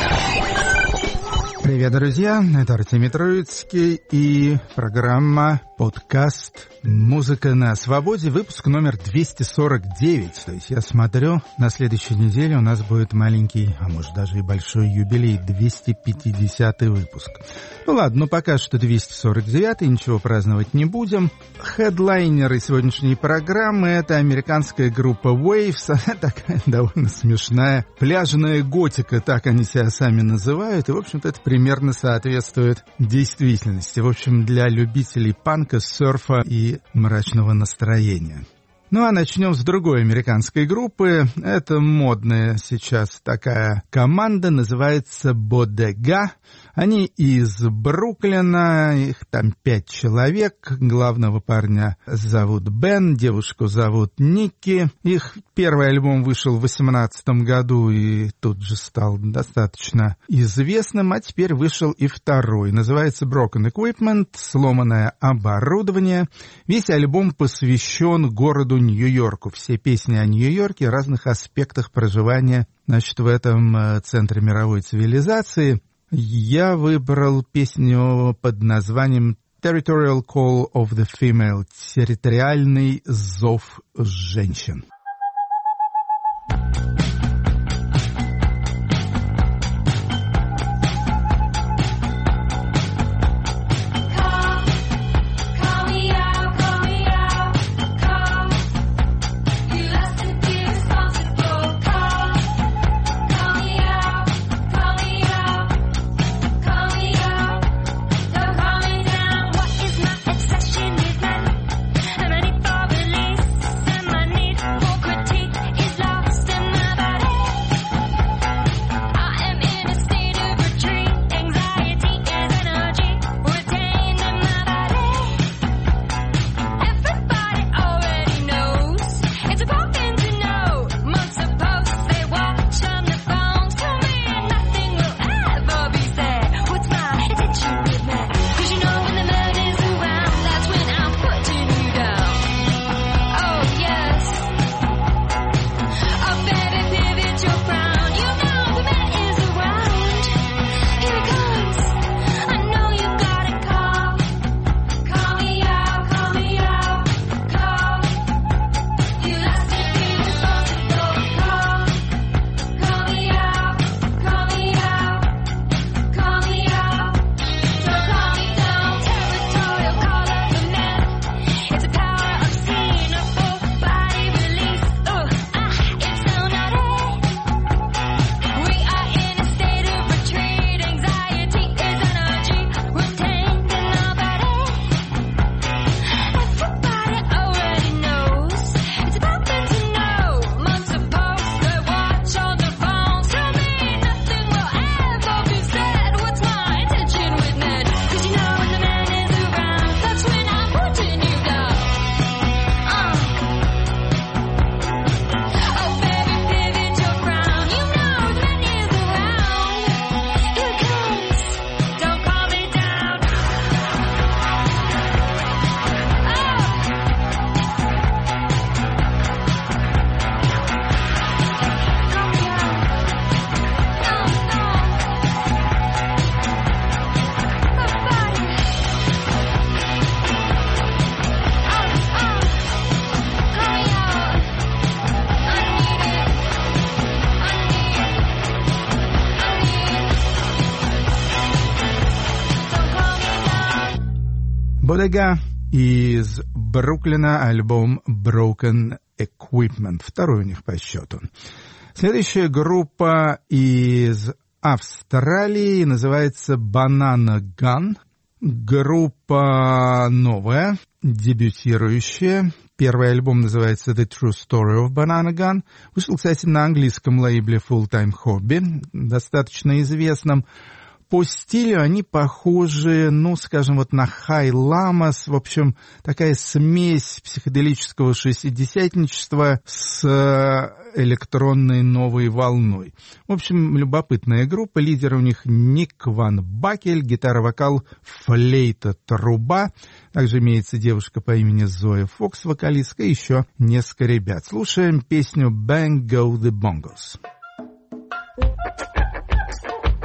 Привет, друзья, это Артемий Троицкий и программа «Подкаст Музыка на свободе», выпуск номер 249. То есть я смотрю, на следующей неделе у нас будет маленький, а может даже и большой юбилей, 250-й выпуск. Ну ладно, пока что 249-й, ничего праздновать не будем. Хедлайнеры сегодняшней программы — это американская группа Waves, она такая довольно смешная, пляжная готика, так они себя сами называют, и, в общем-то, это примерно соответствует действительности. В общем, для любителей панка, серфа и мрачного настроения. Ну а начнем с другой американской группы. Это модная сейчас такая команда, называется Bodega. Они из Бруклина, их там 5 человек. Главного парня зовут Бен, девушку зовут Никки. Их первый альбом вышел в 2018 году и тут же стал достаточно известным, а теперь вышел и второй. Называется Broken Equipment, сломанное оборудование. Весь альбом посвящен городу Нью-Йорку. Все песни о Нью-Йорке, разных аспектах проживания, значит, в этом центре мировой цивилизации. Я выбрал песню под названием Territorial Call of the Female, территориальный зов женщин. Bodega из Бруклина, альбом Broken Equipment, второй у них по счету. Следующая группа из Австралии называется Banana Gun. Группа новая, дебютирующая. Первый альбом называется The True Story of Banana Gun. Вышел, кстати, на английском лейбле Full Time Hobby, достаточно известном. По стилю они похожи, ну, скажем, вот на High Llamas. В общем, такая смесь психоделического шестидесятничества с электронной новой волной. В общем, любопытная группа. Лидер у них Ник Ван Бакель, гитара-вокал, флейта, труба. Также имеется девушка по имени Зоя Фокс, вокалистка, и еще несколько ребят. Слушаем песню «Bang Go the Bongos».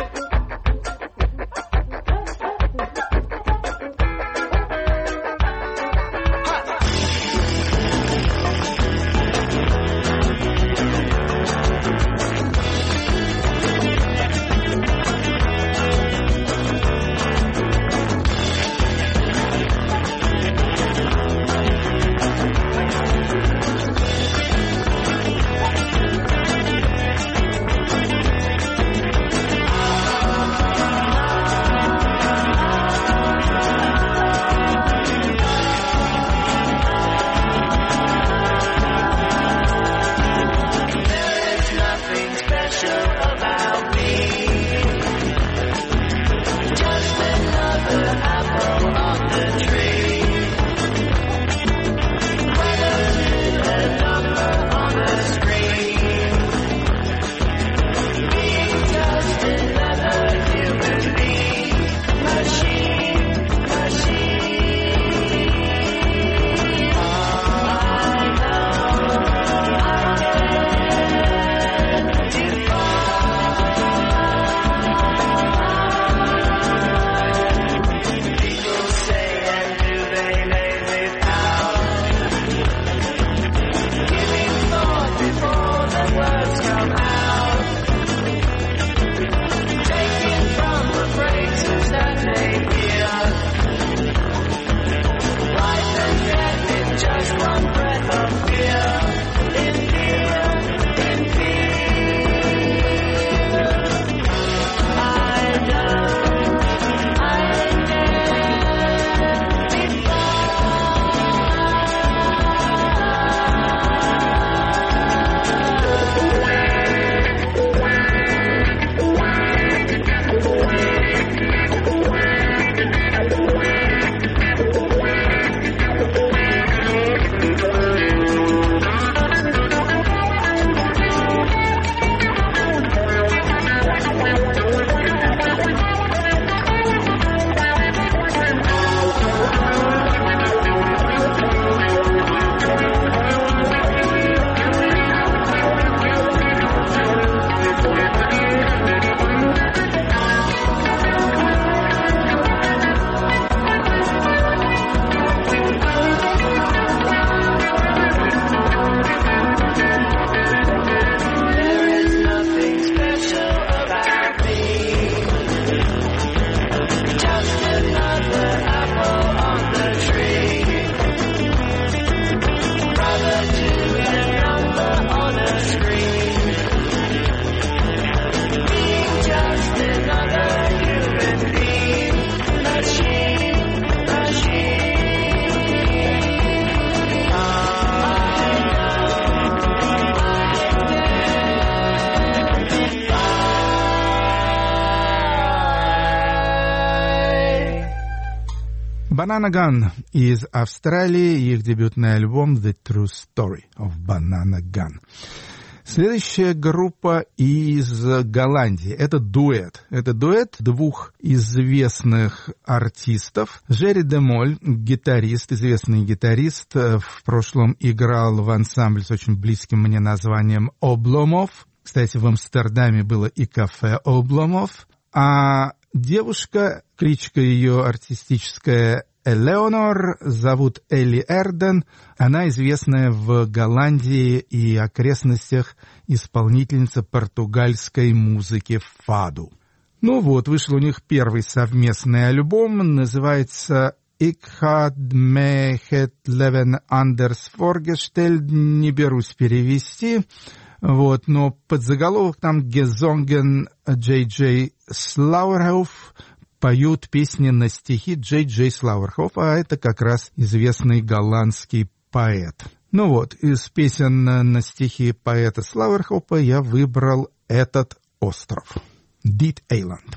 Banana Gun из Австралии, их дебютный альбом «The True Story of Banana Gun». Следующая группа из Голландии. Это дуэт. Это дуэт двух известных артистов. Жерри де Моль, гитарист, известный гитарист, в прошлом играл в ансамбле с очень близким мне названием «Обломов». Кстати, в Амстердаме было и кафе «Обломов». А девушка, кличка ее артистическая Элеонор, зовут Элли Эрден. Она известная в Голландии и окрестностях исполнительница португальской музыки фаду. Ну вот, вышел у них первый совместный альбом, называется «Ik had me het leven anders voorgesteld», не берусь перевести. Вот, но подзаголовок там «Gezongen Джей Джей Слауэрхоф», поют песни на стихи Джей Джей Слауэрхоф, а это как раз известный голландский поэт. Ну вот, из песен на стихи поэта Слауэрхофа я выбрал этот остров. Dit Eiland.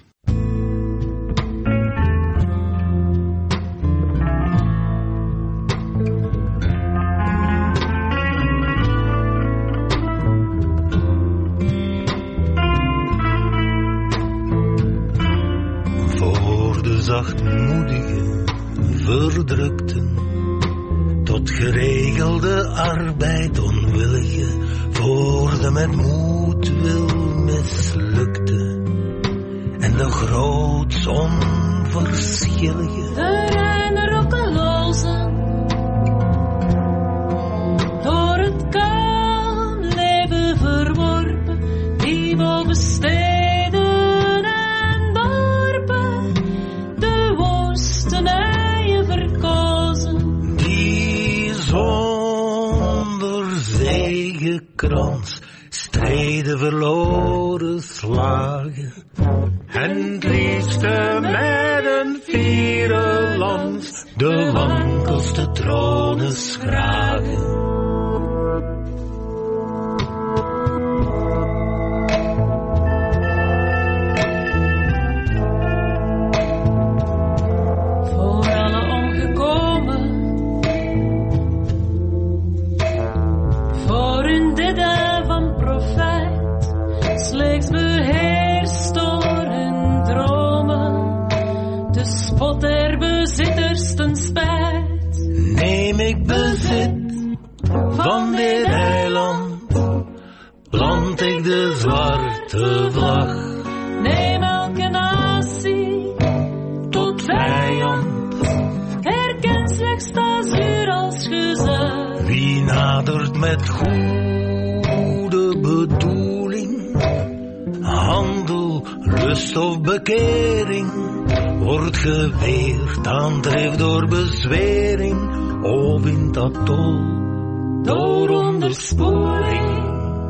Zachtmoedige, verdrukten, tot geregelde arbeid onwillige, voor de met moedwil mislukte, en de groots onverschillige. De reine roekelozen, door het kaal leven verworpen, die boven steden krans, strijden verloren slagen. En het liefste met een fiere lans de wankelste tronen schragen. Neem ik bezit van dit eiland, plant ik de zwarte vlag. Neem elke natie tot vijand, herken slechts azuur als gezag. Wie nadert met goede bedoeling, handel, lust of bekering, wordt geweerd, aandreef door bezwering, of in dat tol, door onderspoeling.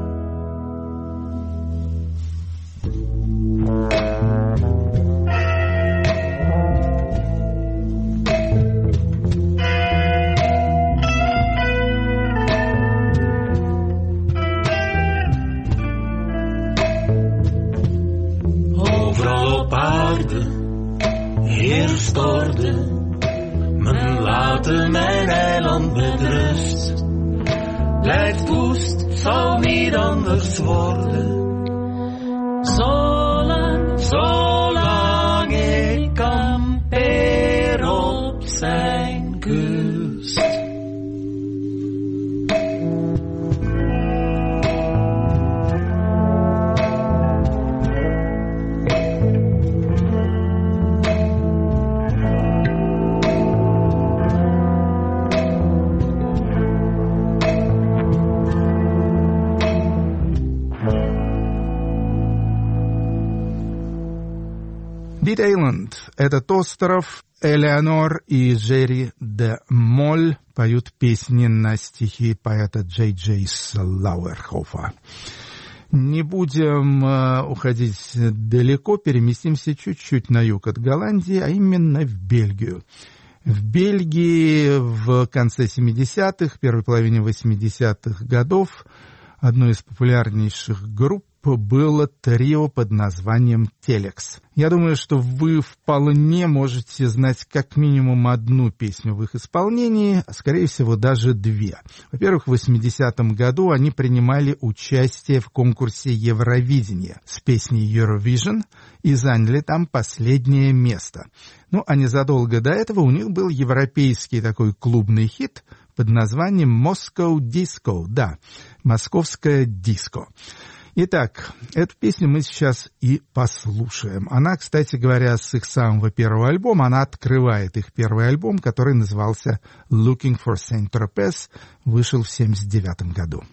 Overal op aarde heerst orde, men laten mijn eiland met rust. Blijft woest, zal niet anders worden. Zolang ik kampeer op zijn kust. Dit Eiland, этот остров, Элеонор и Жерри де Моль поют песни на стихи поэта Джей Джей Слауэрхофа. Не будем уходить далеко, переместимся чуть-чуть на юг от Голландии, а именно в Бельгию. В Бельгии в конце 70-х, первой половине 80-х годов одной из популярнейших групп группы было трио под названием «Телекс». Я думаю, что вы вполне можете знать как минимум одну песню в их исполнении, а скорее всего даже две. Во-первых, в 80-м году они принимали участие в конкурсе Евровидения с песней Eurovision и заняли там последнее место. Ну, а незадолго до этого у них был европейский такой клубный хит под названием Moscow Disco, да, московское диско. Итак, эту песню мы сейчас и послушаем. Она, кстати говоря, с их самого первого альбома, она открывает их первый альбом, который назывался Looking for Saint-Tropez, вышел в 79 году.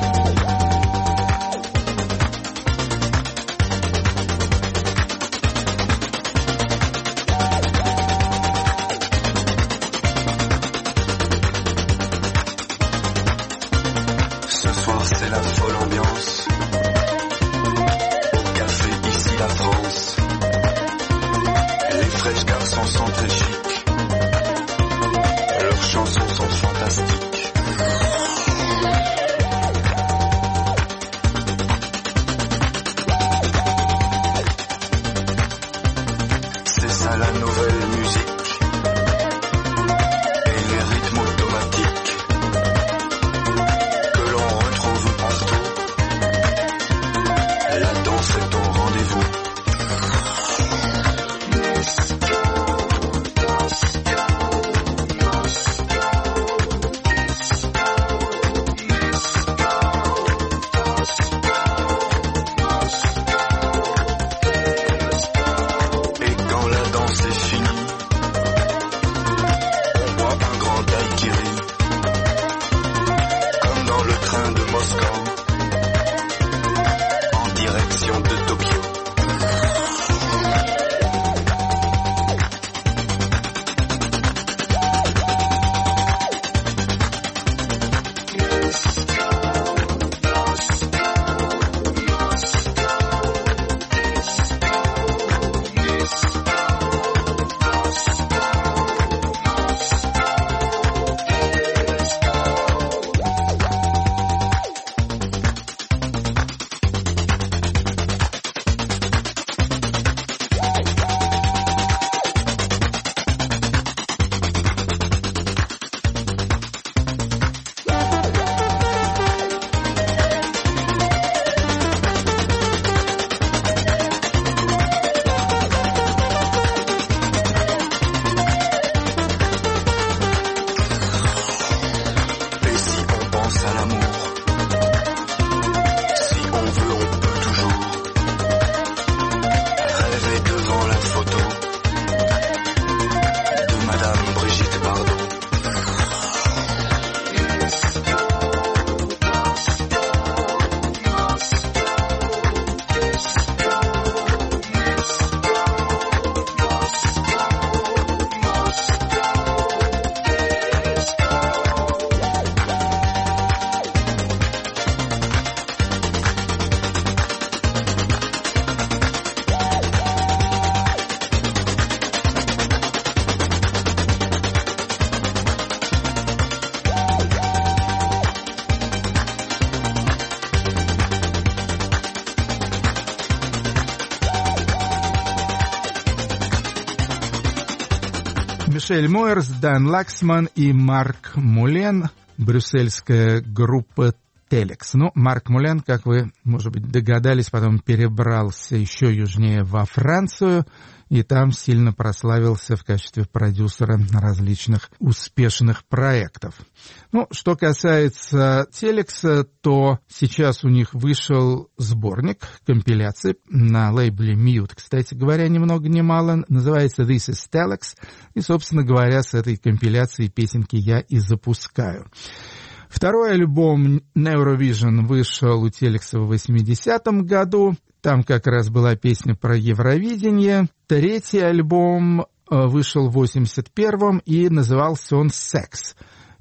Мишель Мойерс, Дан Лаксман и Марк Мулен, брюссельская группа Телекс. Ну, Марк Мулен, как вы, может быть, догадались, потом перебрался еще южнее во Францию, и там сильно прославился в качестве продюсера различных успешных проектов. Ну, что касается Телекса, то сейчас у них вышел сборник, компиляции на лейбле Mute, кстати говоря, ни много ни мало, называется This is Telex, и, собственно говоря, с этой компиляцией песенки я и запускаю. Второй альбом Neurovision вышел у Телекса в 80-м году. Там как раз была песня про Евровидение. Третий альбом вышел в 81-м и назывался он «Секс».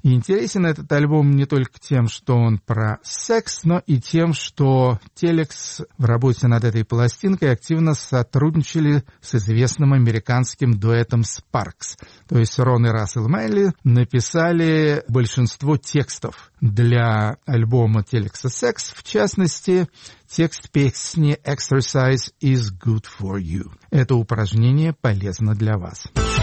И интересен этот альбом не только тем, что он про секс, но и тем, что Телекс в работе над этой пластинкой активно сотрудничали с известным американским дуэтом Sparks. То есть Рон и Рассел Мэнли написали большинство текстов для альбома Телекса «Секс», в частности, текст песни «Exercise is good for you». Это упражнение полезно для вас.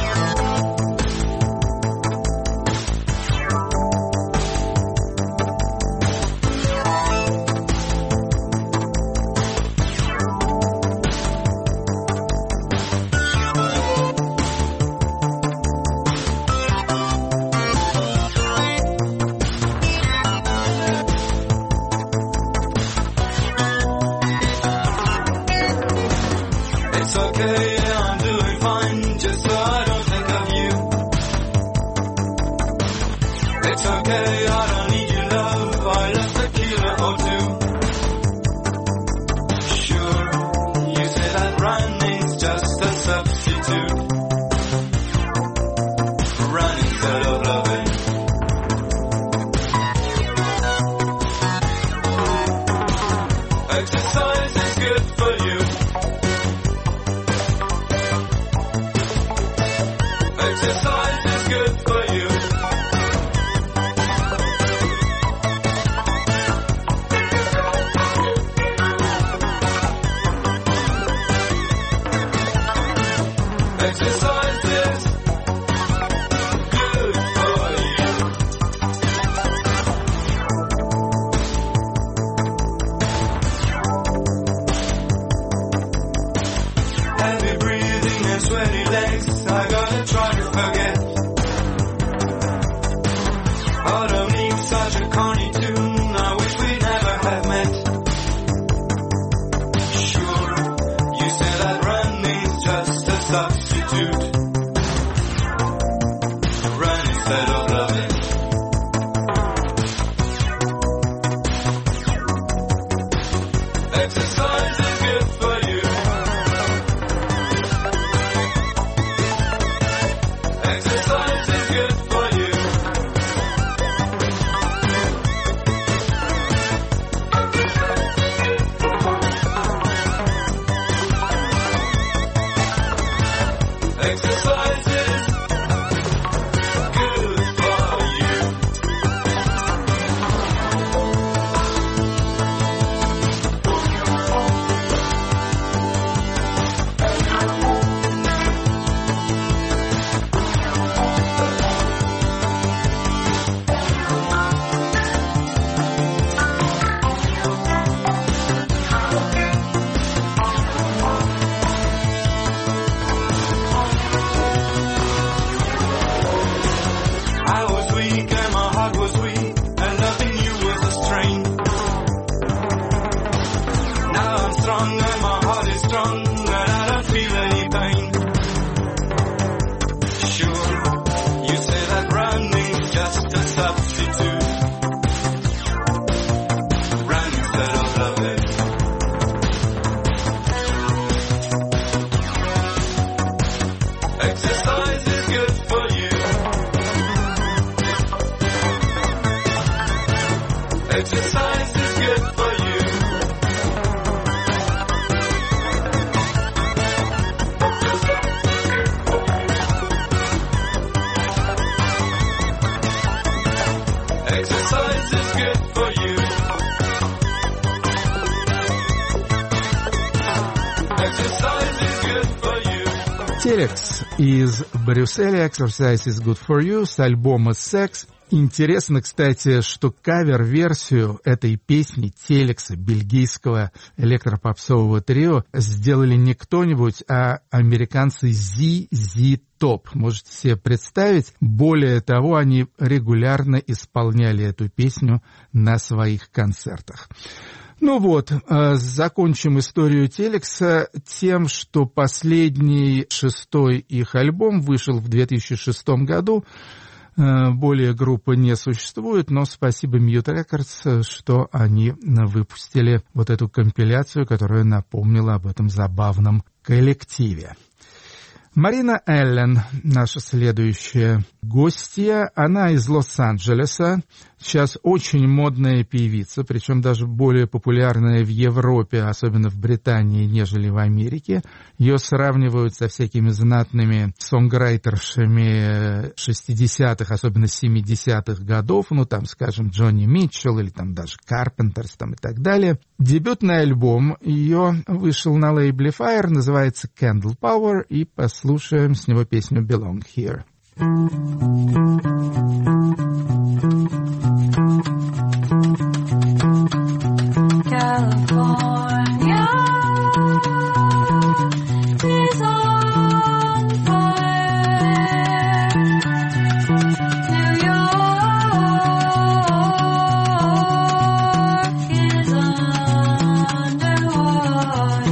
Телекс из Брюсселя, «Exercise is good for you» с альбома «Секс». Интересно, кстати, что кавер-версию этой песни Телекса, бельгийского электропопсового трио, сделали не кто-нибудь, а американцы ZZ Top. Можете себе представить? Более того, они регулярно исполняли эту песню на своих концертах. Ну вот, закончим историю Телекса тем, что последний, 6-й их альбом вышел в 2006 году. Более группы не существует, но спасибо Mute Records, что они выпустили вот эту компиляцию, которая напомнила об этом забавном коллективе. Марина Эллен, наша следующая гостья, она из Лос-Анджелеса. Сейчас очень модная певица, причем даже более популярная в Европе, особенно в Британии, нежели в Америке. Ее сравнивают со всякими знатными сонграйтершами 60-х, особенно 70-х годов, ну там, скажем, Джонни Митчелл или там даже Карпентерс там и так далее. Дебютный альбом ее вышел на лейбле Fire, называется Candle Power, и послушаем с него песню Belong Here. California is on fire. New York is underwater.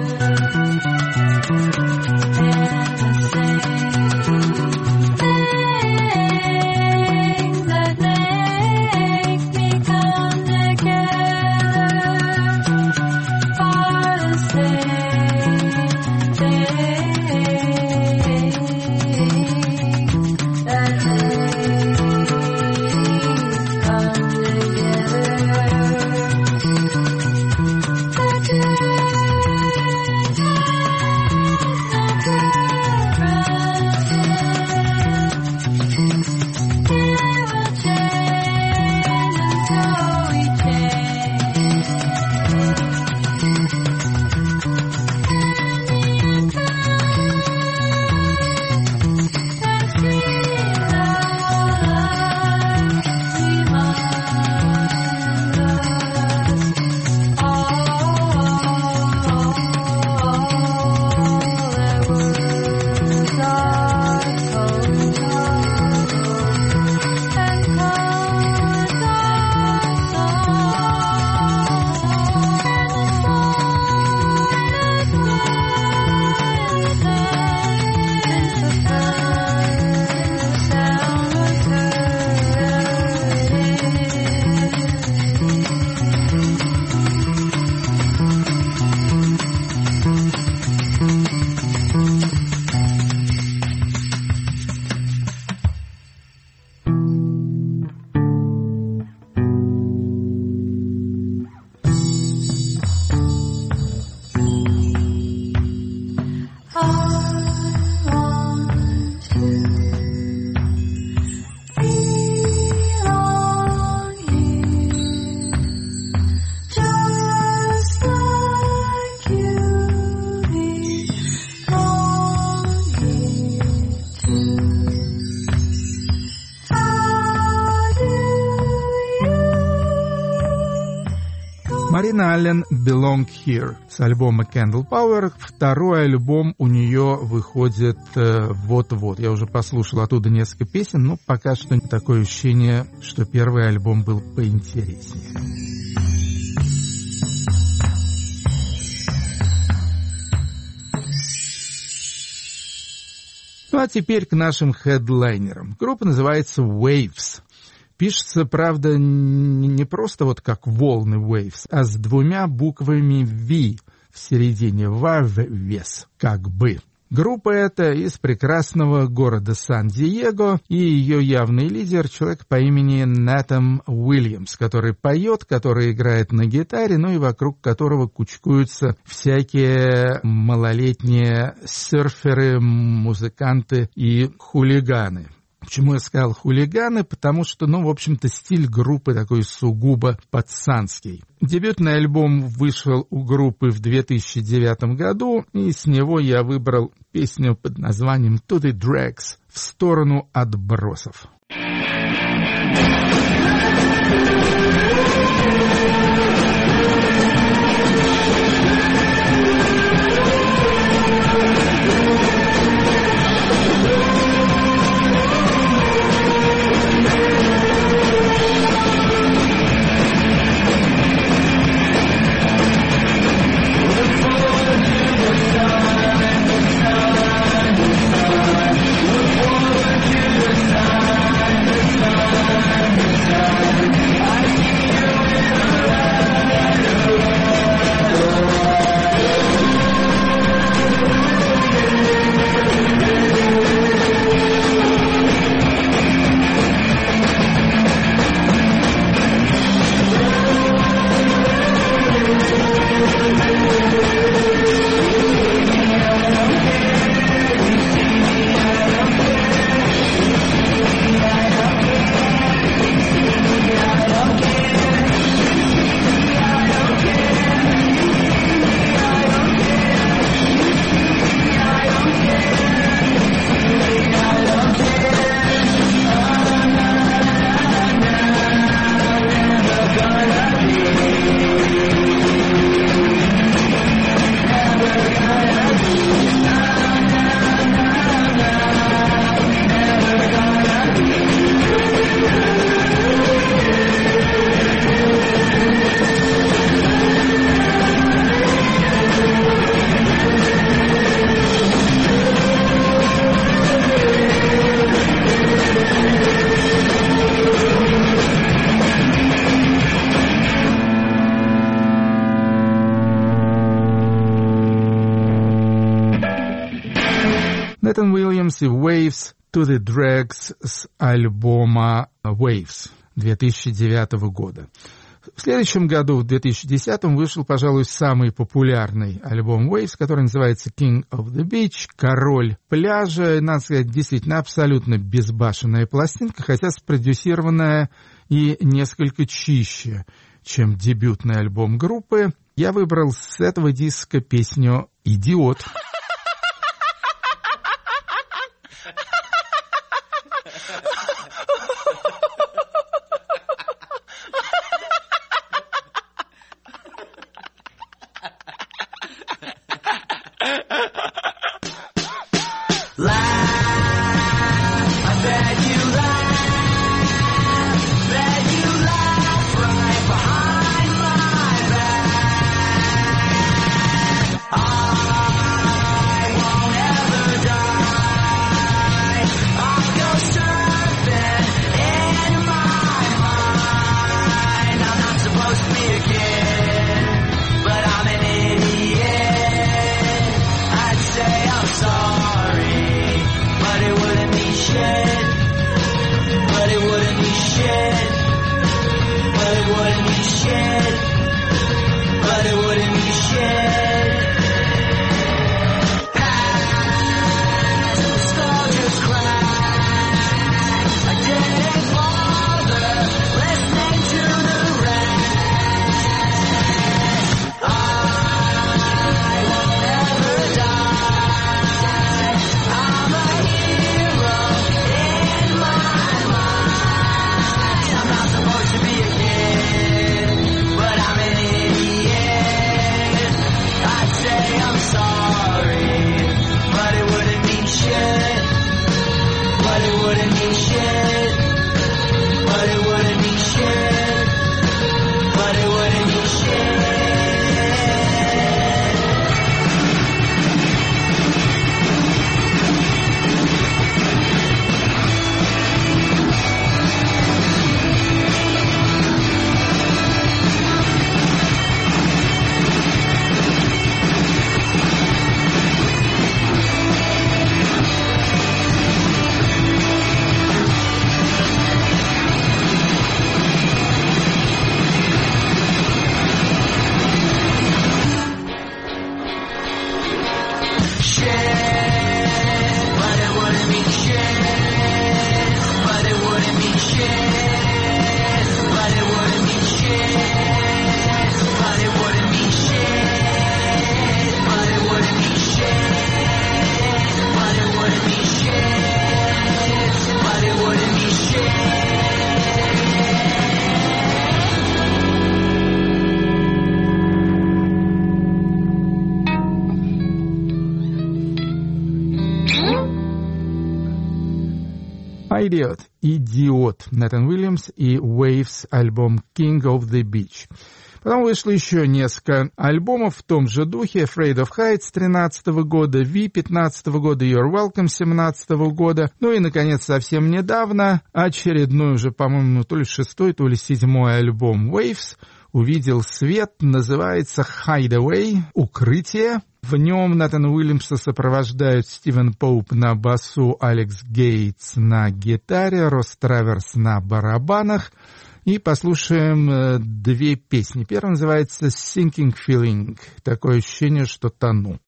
And the same things that make me come together are the same things that make come Марина Аллен «Belong Here» с альбома Candle Power. Второй альбом у нее выходит вот-вот. Я уже послушал оттуда несколько песен, но пока что такое ощущение, что первый альбом был поинтереснее. Ну а теперь к нашим хедлайнерам. Группа называется Waves. Пишется, правда, не просто вот как волны Waves, а с двумя буквами V в середине, Waves, как бы. Группа эта из прекрасного города Сан-Диего, и ее явный лидер — человек по имени Натан Уильямс, который поет, который играет на гитаре, ну и вокруг которого кучкуются всякие малолетние серферы, музыканты и хулиганы. Почему я сказал хулиганы? Потому что, в общем-то, стиль группы такой сугубо пацанский. Дебютный альбом вышел у группы в 2009 году, и с него я выбрал песню под названием «To the Dregs» — «В сторону отбросов». Натан Уильямс и Waves to the Dregs с альбома Waves 2009 года. В следующем году, в 2010-м, вышел, пожалуй, самый популярный альбом Waves, который называется King of the Beach, «Король пляжа». Надо сказать, действительно абсолютно безбашенная пластинка, хотя спродюсированная и несколько чище, чем дебютный альбом группы. Я выбрал с этого диска песню «Идиот». «Идиот» Натан Уильямс и Waves, альбом King of the Beach. Потом вышло еще несколько альбомов в том же духе: Afraid of Heights 13 года, V 15 года, You're Welcome 17 года. Ну и, наконец, совсем недавно очередной уже, по-моему, то ли 6-й, то ли 7-й альбом Waves увидел свет, называется Hideaway, «Укрытие». В нем Натана Уильямса сопровождают Стивен Поуп на басу, Алекс Гейтс на гитаре, Росс Траверс на барабанах. И послушаем две песни. Первая называется «Sinking Feeling». Такое ощущение, что тону.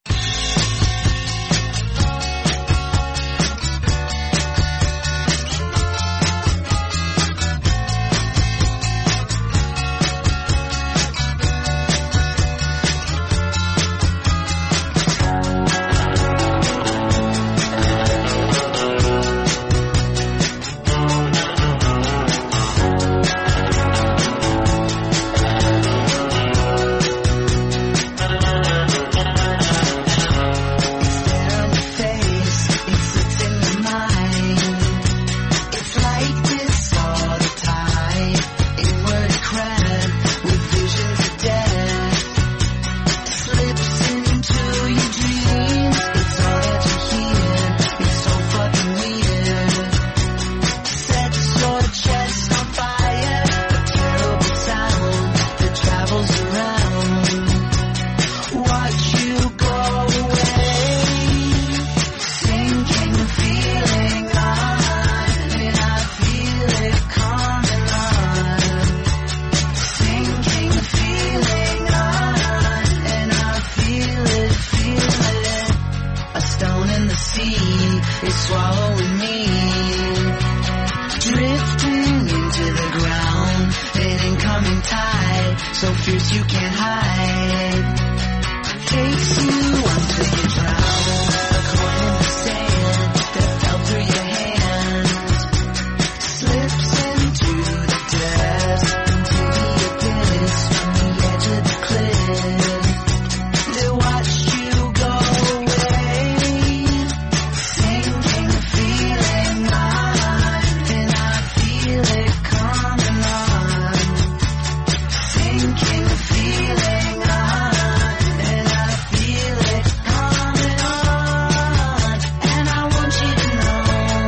fears you can't hide. Takes you until you drown. A coin in the sand that fell through your hand slips into the depths, into the abyss, from the edge of the cliff. They watch you go away, sinking feeling on, and I feel it coming on. Sinking feeling on, and I feel it coming on, and I want you to know.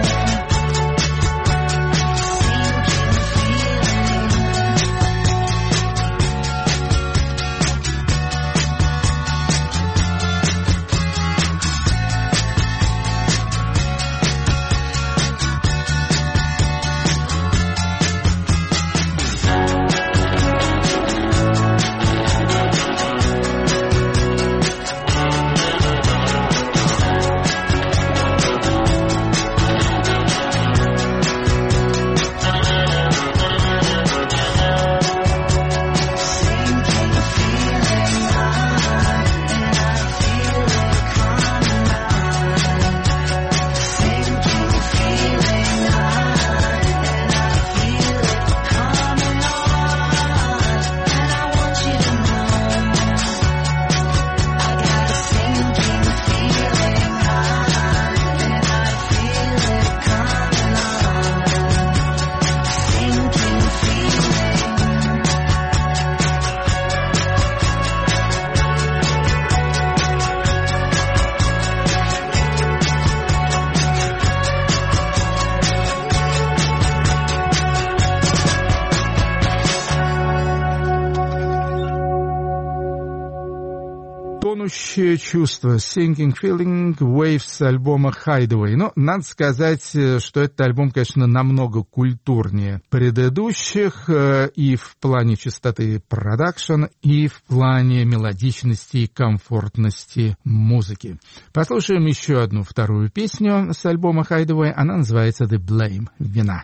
Тонущее чувство, Sinking Feeling, Waves с альбома Hideaway. Но надо сказать, что этот альбом, конечно, намного культурнее предыдущих и в плане частоты продакшн, и в плане мелодичности и комфортности музыки. Послушаем еще одну вторую песню с альбома Hideaway. Она называется The Blame. Вина.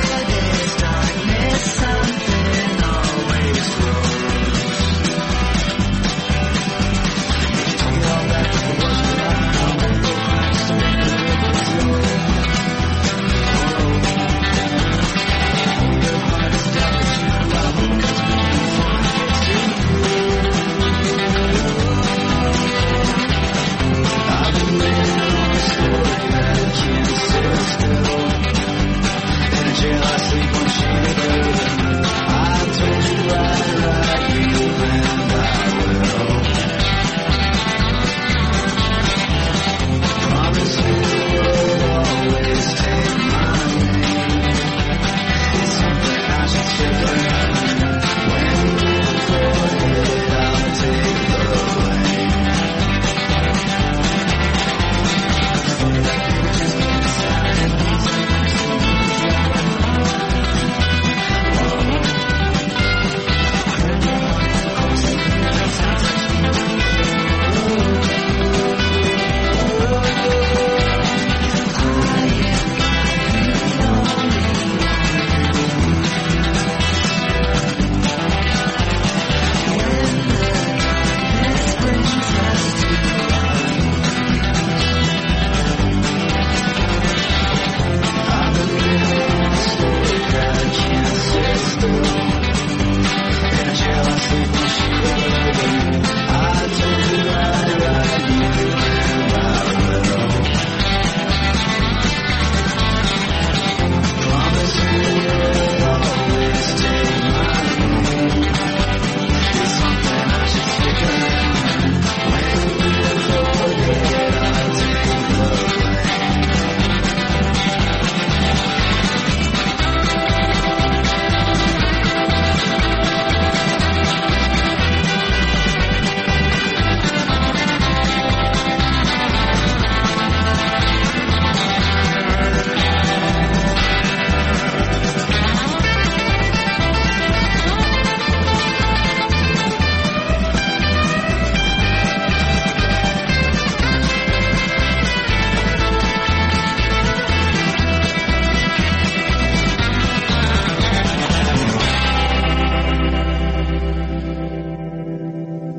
Something always grows.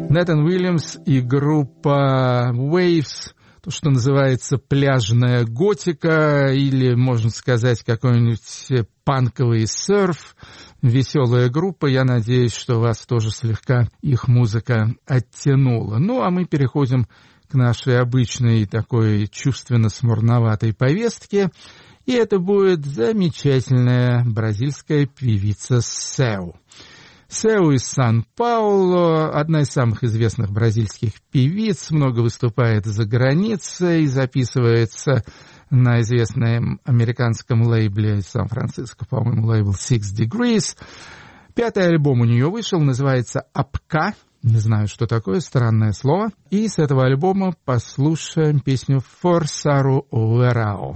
Нэтан Уильямс и группа Waves, то, что называется пляжная готика, или, можно сказать, какой-нибудь панковый серф, веселая группа. Я надеюсь, что вас тоже слегка их музыка оттянула. Ну, а мы переходим к нашей обычной такой чувственно-смурноватой повестке. И это будет замечательная бразильская певица Сеу. Сеу из Сан-Паулу, одна из самых известных бразильских певиц, много выступает за границей, записывается на известном американском лейбле из Сан-Франциско, по-моему, лейбл Six Degrees. 5-й альбом у нее вышел, называется «Апка». Не знаю, что такое, странное слово. И с этого альбома послушаем песню «Forçar o Verão».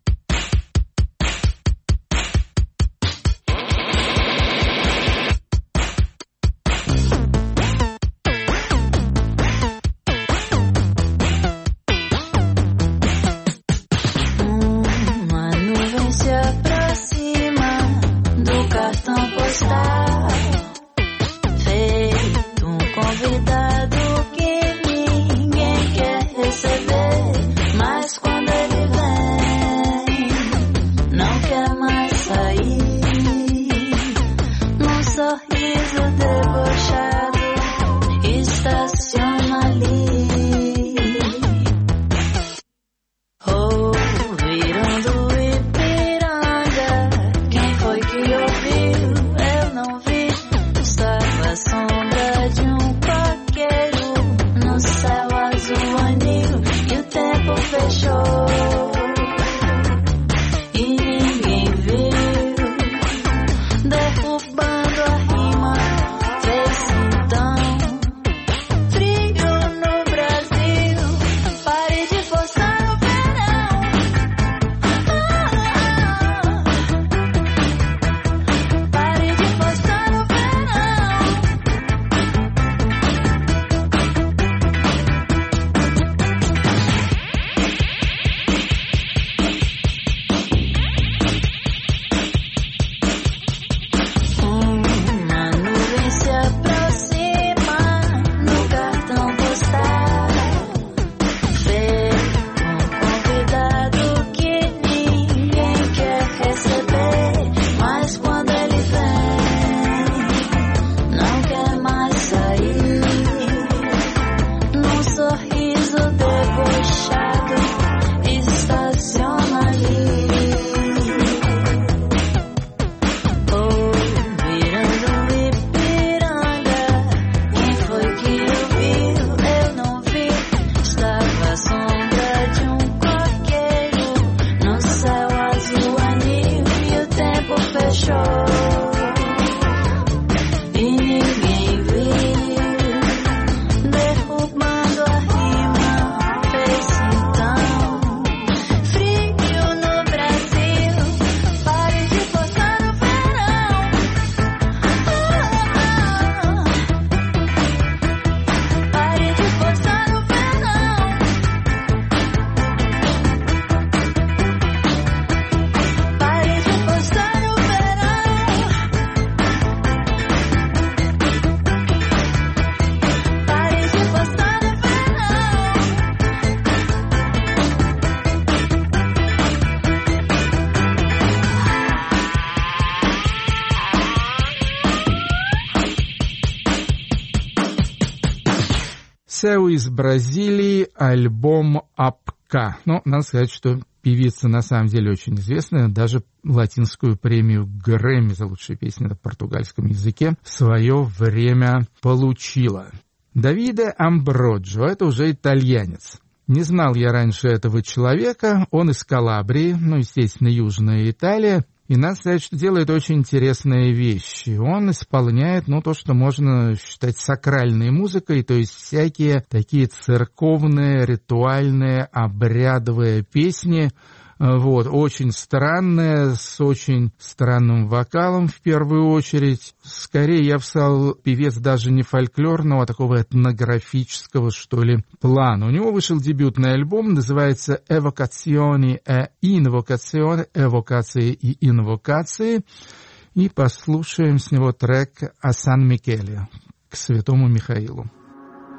Сеу из Бразилии, альбом «Апка». Ну, надо сказать, что певица на самом деле очень известная, даже латинскую премию Грэмми за лучшую песню на португальском языке в свое время получила. Давиде Амброджо, это уже итальянец. Не знал я раньше этого человека, он из Калабрии, ну, естественно, Южная Италия. И надо сказать, что делает очень интересные вещи. Он исполняет, ну, то, что можно считать сакральной музыкой, то есть всякие такие церковные, ритуальные, обрядовые песни. Вот, очень странная, с очень странным вокалом в первую очередь. Скорее, я бы сказал, певец даже не фольклорного, а такого этнографического, что ли, плана. У него вышел дебютный альбом, называется «Evocazioni e Invocazioni», «Эвокации и инвокации». И послушаем с него трек «A San Michele», к Святому Михаилу.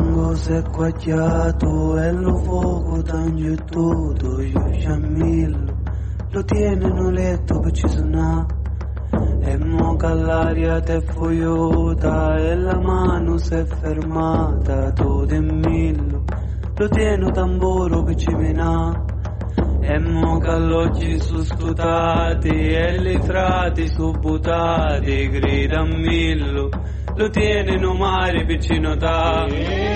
fango si è quagliato e lo fuoco tanto e tutto, io sciammillo, lo tiene in un letto per ci suonà, e mo che l'aria t'è fogliota e la mano si è fermata, tutto in millo, lo tiene tamburo per ci menà, e mo che alloggi su scutati e li frati su buttati, grida a millo, lo tiene in un mare vicino da.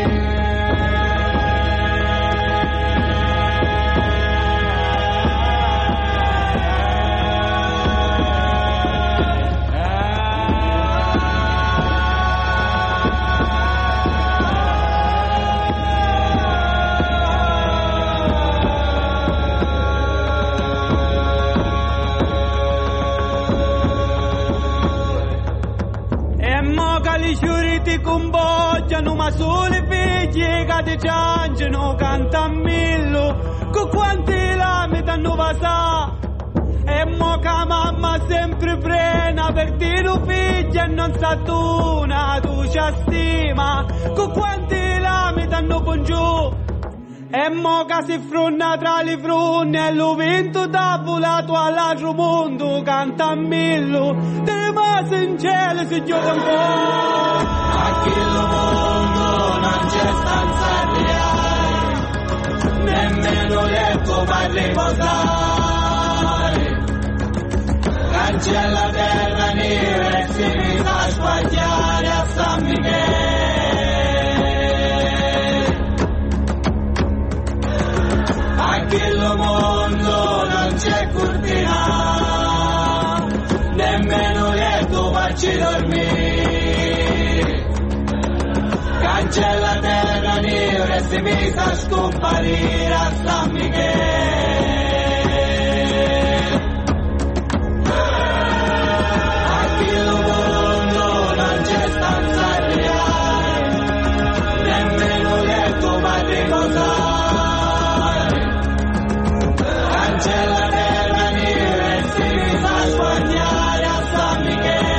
Ti comboggiano ma solo i figli che ti ciangiano, canta a millo con quanti lame t'hanno pasà, e mo che mamma sempre frena per dire un figlio e non s'attuna, tu ci stima con quanti lame t'hanno con giù, e mo che si frunna tra le frunne e lo vento t'ha volato all'altro mondo, canta a millo te rimase in cielo se gioca un po'. A quello mondo non c'è stanza reale, nemmeno letto per riposare, cancella terra nera e si mi fa sbagliare a San Michele. A quello mondo non c'è cortina, nemmeno letto per ci dormire, cancella terra nera e si mi sa scomparire a San Michele. A quello mondo non c'è stanza reale, nemmeno letto per riposare, cancella terra nera e si mi sa sbagliare a San Michele.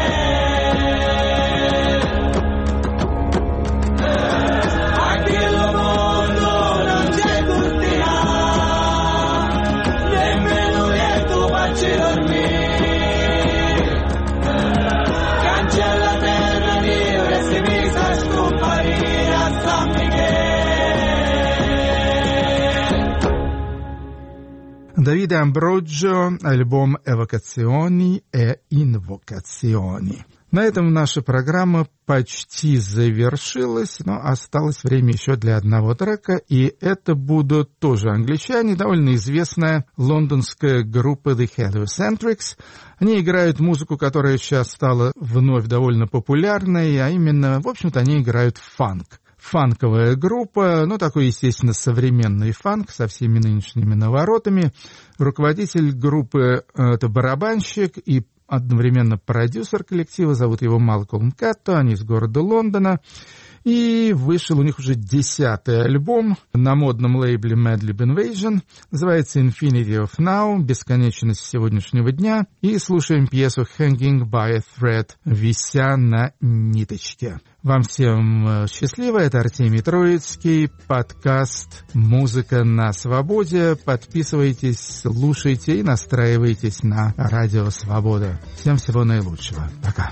Davide Амброджо, альбом «Эвокациони и инвокациони». На этом наша программа почти завершилась, но осталось время еще для одного трека, и это будут тоже англичане, довольно известная лондонская группа The Heliocentrics. Они играют музыку, которая сейчас стала вновь довольно популярной, а именно, в общем-то, они играют фанк. Фанковая группа, ну, такой, естественно, современный фанк со всеми нынешними наворотами. Руководитель группы — это барабанщик и одновременно продюсер коллектива, зовут его Малкольм Катто, они из города Лондона. И вышел у них уже 10-й альбом на модном лейбле Madlib Invasion. Называется Infinity of Now, бесконечность сегодняшнего дня. И слушаем пьесу Hanging by a Thread, вися на ниточке. Вам всем счастливо, это Артемий Троицкий, подкаст «Музыка на свободе». Подписывайтесь, слушайте и настраивайтесь на Радио Свобода. Всем всего наилучшего. Пока.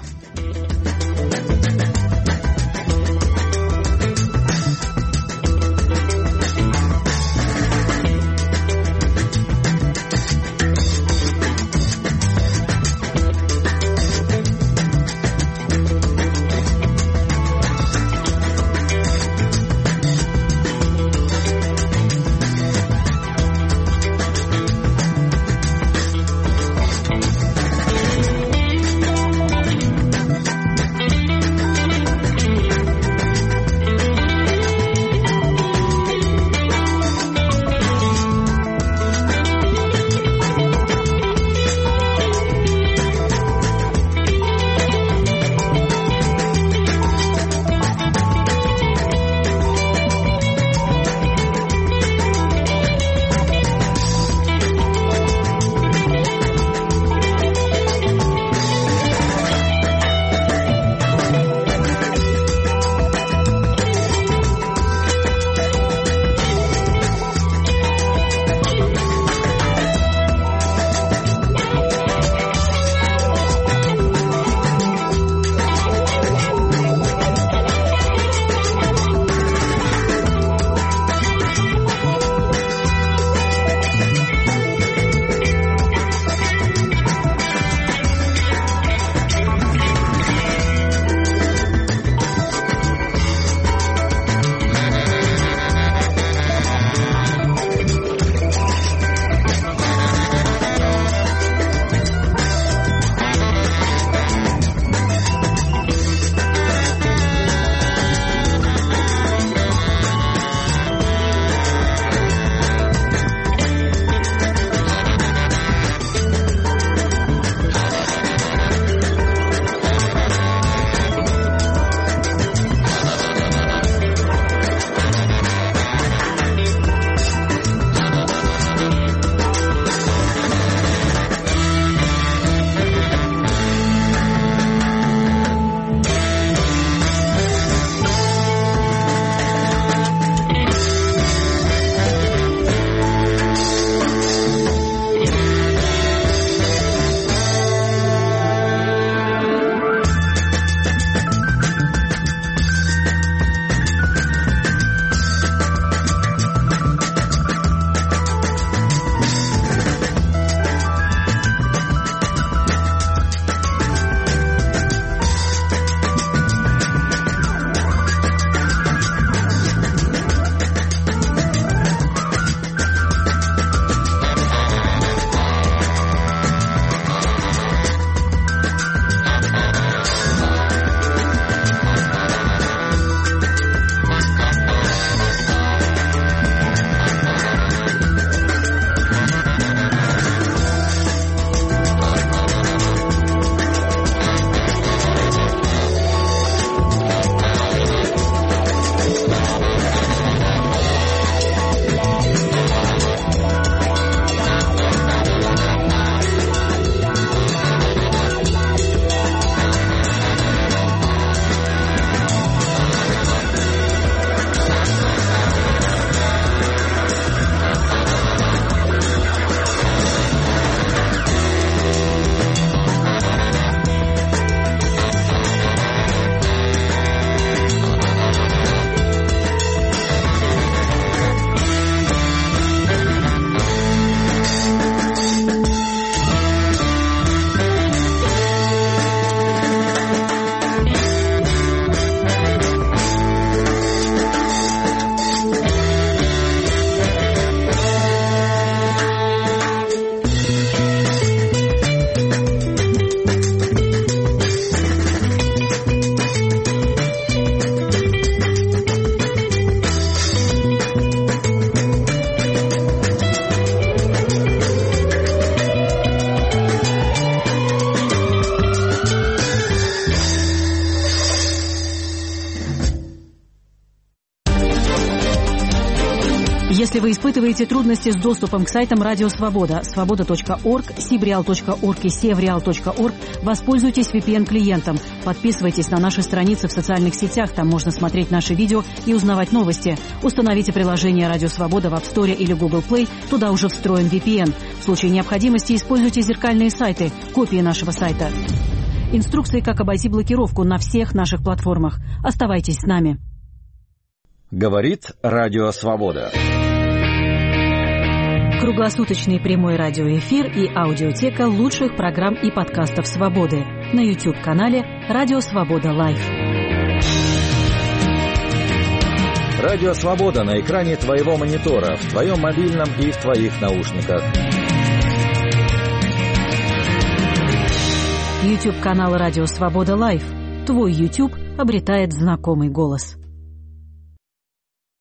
Если вы испытываете трудности с доступом к сайтам Радио Свобода, свобода.орг, sibreal.org и sevreal.org, воспользуйтесь VPN-клиентом. Подписывайтесь на наши страницы в социальных сетях, там можно смотреть наши видео и узнавать новости. Установите приложение Радио Свобода в App Store или Google Play, туда уже встроен VPN. В случае необходимости используйте зеркальные сайты, копии нашего сайта. Инструкции, как обойти блокировку на всех наших платформах. Оставайтесь с нами. Говорит Радио Свобода. Круглосуточный прямой радиоэфир и аудиотека лучших программ и подкастов «Свободы» на YouTube-канале «Радио Свобода Лайв». Радио Свобода на экране твоего монитора, в твоем мобильном и в твоих наушниках. YouTube-канал «Радио Свобода Лайв». Твой YouTube обретает знакомый голос.